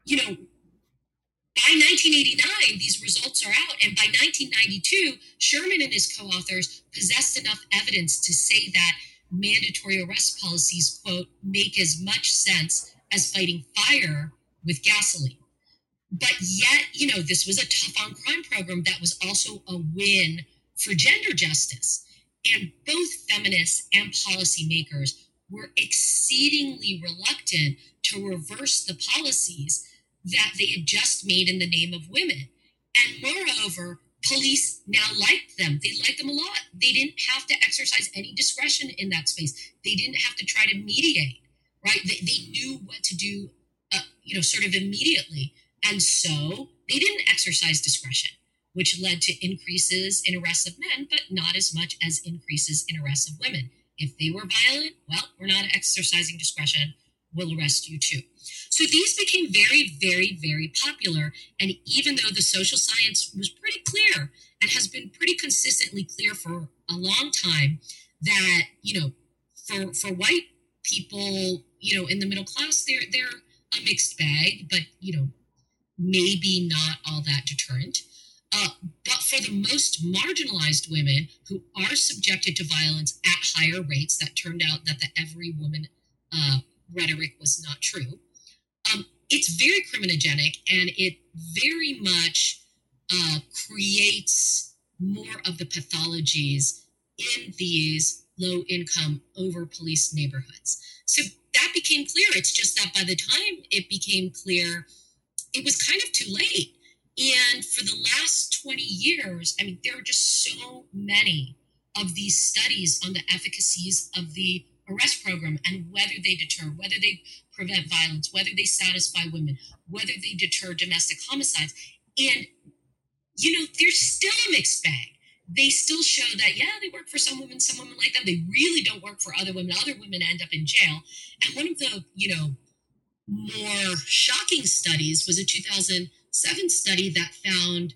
by 1989, these results are out. And by 1992, Sherman and his co-authors possessed enough evidence to say that mandatory arrest policies, quote, make as much sense as fighting fire with gasoline. But yet, this was a tough on crime program that was also a win for gender justice. And both feminists and policymakers were exceedingly reluctant to reverse the policies that they had just made in the name of women. And moreover, police now liked them. They liked them a lot. They didn't have to exercise any discretion in that space. They didn't have to try to mediate, right? They knew what to do, sort of immediately. And so they didn't exercise discretion, which led to increases in arrests of men, but not as much as increases in arrests of women. If they were violent, well, we're not exercising discretion. We'll arrest you too. So these became very, very, very popular. And even though the social science was pretty clear and has been pretty consistently clear for a long time that, for white people, in the middle class, they're a mixed bag, but, maybe not all that deterrent. But for the most marginalized women who are subjected to violence at higher rates, that turned out that the every woman rhetoric was not true. It's very criminogenic, and it very much creates more of the pathologies in these low-income, over-policed neighborhoods. So that became clear. It's just that by the time it became clear, it was kind of too late. And for the last 20 years, there are just so many of these studies on the efficacies of the arrest program and whether they deter, whether they prevent violence, whether they satisfy women, whether they deter domestic homicides. And, they're still a mixed bag. They still show that, they work for some women like them. They really don't work for other women. Other women end up in jail. And one of the, more shocking studies was a 2007 study that found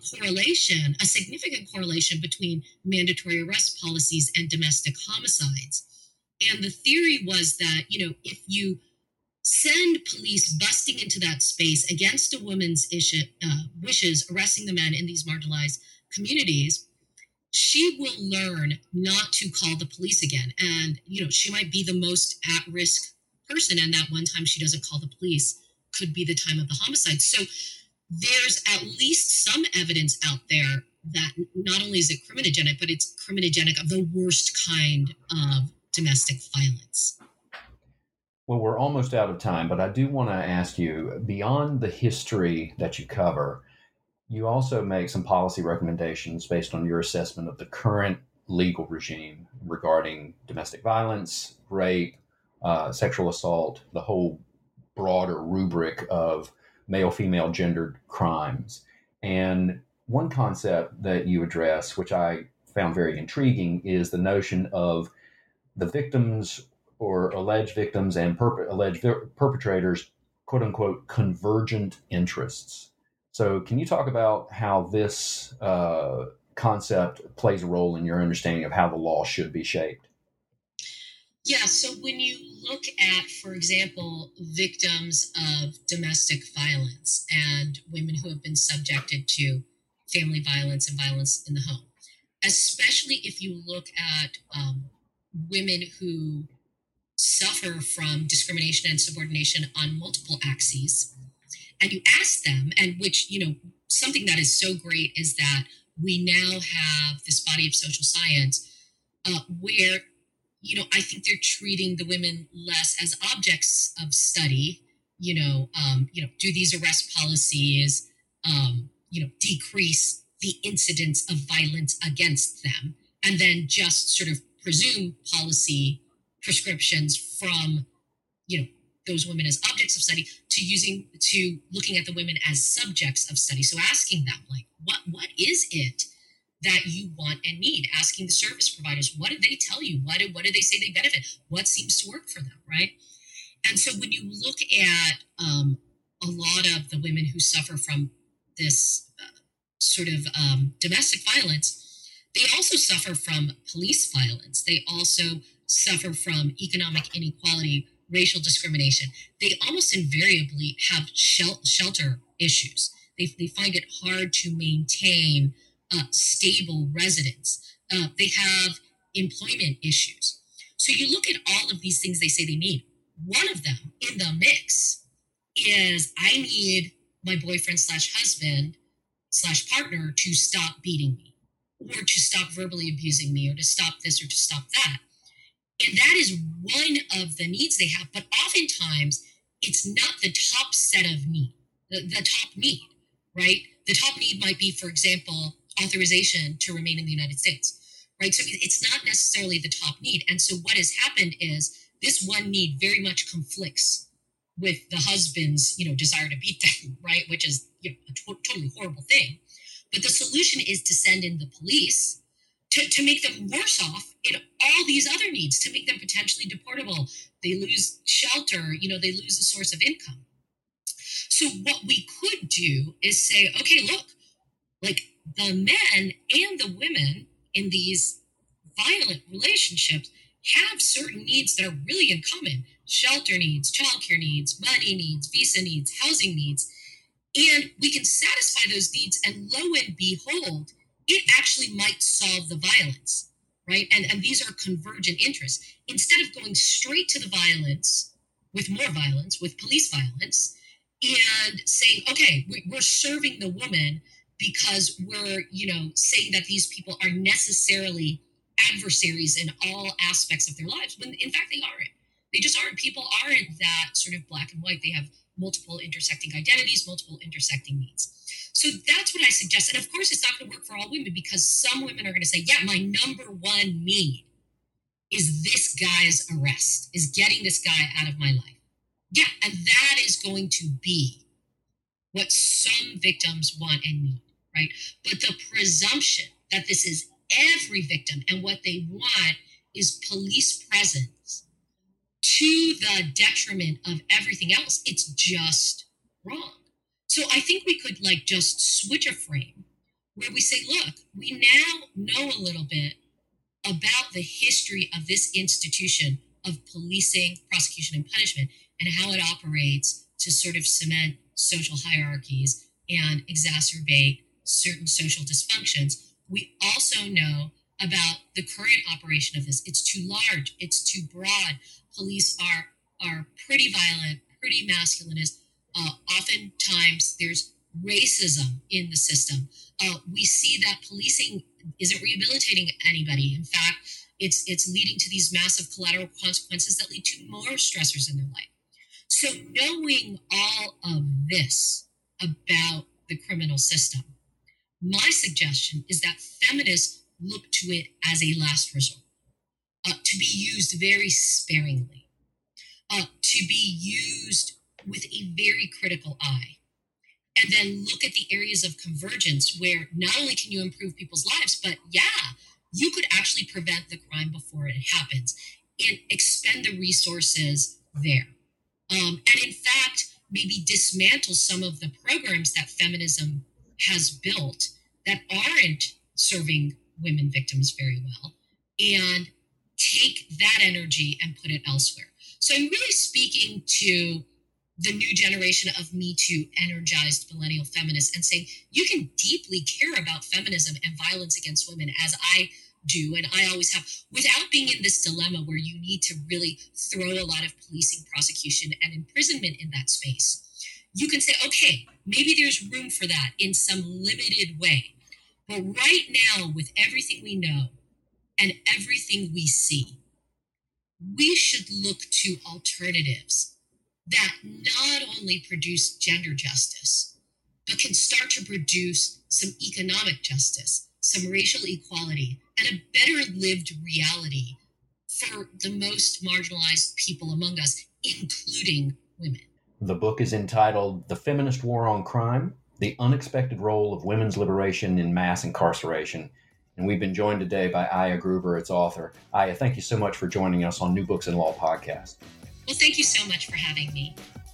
a significant correlation between mandatory arrest policies and domestic homicides. And the theory was that, if you send police busting into that space against a woman's wishes, arresting the men in these marginalized communities, she will learn not to call the police again. And, she might be the most at-risk person, and that one time she doesn't call the police could be the time of the homicide. So there's at least some evidence out there that not only is it criminogenic, but it's criminogenic of the worst kind of domestic violence.
Well, we're almost out of time, but I do want to ask you, beyond the history that you cover, you also make some policy recommendations based on your assessment of the current legal regime regarding domestic violence, rape, sexual assault, the whole broader rubric of male-female gendered crimes. And one concept that you address, which I found very intriguing, is the notion of the victims or alleged victims and alleged perpetrators, quote unquote, convergent interests. So can you talk about how this concept plays a role in your understanding of how the law should be shaped?
Yeah, so when you look at, for example, victims of domestic violence and women who have been subjected to family violence and violence in the home, especially if you look at women who suffer from discrimination and subordination on multiple axes, and you ask them, and which, something that is so great is that we now have this body of social science where, I think they're treating the women less as objects of study. Do these arrest policies, decrease the incidence of violence against them, and then just sort of presume policy prescriptions from, those women as objects of study to looking at the women as subjects of study. So asking them, like, what is it that you want and need? Asking the service providers, what do they tell you? What do they say they benefit? What seems to work for them, right? And so when you look at a lot of the women who suffer from this sort of domestic violence, they also suffer from police violence. They also suffer from economic inequality, racial discrimination. They almost invariably have shelter issues. They find it hard to maintain stable residence. They have employment issues. So you look at all of these things they say they need. One of them in the mix is, I need my boyfriend slash husband slash partner to stop beating me, or to stop verbally abusing me, or to stop this or to stop that. And that is one of the needs they have. But oftentimes, it's not the top set of need, the top need, right? The top need might be, for example, authorization to remain in the United States, right? So it's not necessarily the top need. And so what has happened is this one need very much conflicts with the husband's, desire to beat them, right? Which is a totally horrible thing. But the solution is to send in the police to make them worse off in all these other needs, to make them potentially deportable. They lose shelter, they lose a source of income. So what we could do is say, okay, look, like the men and the women in these violent relationships have certain needs that are really in common: shelter needs, childcare needs, money needs, visa needs, housing needs. And we can satisfy those needs, and lo and behold, it actually might solve the violence, right? And these are convergent interests. Instead of going straight to the violence, with more violence, with police violence, and saying, okay, we're serving the woman because we're, saying that these people are necessarily adversaries in all aspects of their lives, when in fact they aren't. They just aren't. People aren't that sort of black and white. They have multiple intersecting identities, multiple intersecting needs. So that's what I suggest. And of course, it's not going to work for all women, because some women are going to say, yeah, my number one need is this guy's arrest, is getting this guy out of my life. Yeah, and that is going to be what some victims want and need, right? But the presumption that this is every victim and what they want is police presence to the detriment of everything else, it's just wrong. So I think we could just switch a frame where we say, look, we now know a little bit about the history of this institution of policing, prosecution, and punishment, and how it operates to sort of cement social hierarchies and exacerbate certain social dysfunctions. We also know about the current operation of this. It's too large. It's too broad. Police are pretty violent, pretty masculinist. Oftentimes there's racism in the system. We see that policing isn't rehabilitating anybody. In fact, it's leading to these massive collateral consequences that lead to more stressors in their life. So knowing all of this about the criminal system, my suggestion is that feminists look to it as a last resort, to be used very sparingly, to be used with a very critical eye, and then look at the areas of convergence where not only can you improve people's lives, but you could actually prevent the crime before it happens and expend the resources there. And in fact, maybe dismantle some of the programs that feminism has built that aren't serving women victims very well, and take that energy and put it elsewhere. So I'm really speaking to the new generation of Me Too energized millennial feminists and saying, you can deeply care about feminism and violence against women, as I do, and I always have, without being in this dilemma where you need to really throw a lot of policing, prosecution, and imprisonment in that space. You can say, okay, maybe there's room for that in some limited way. But right now, with everything we know and everything we see, we should look to alternatives that not only produce gender justice, but can start to produce some economic justice, some racial equality, and a better lived reality for the most marginalized people among us, including women.
The book is entitled The Feminist War on Crime: The Unexpected Role of Women's Liberation in Mass Incarceration. And we've been joined today by Aya Gruber, its author. Aya, thank you so much for joining us on New Books in Law podcast.
Well, thank you so much for having me.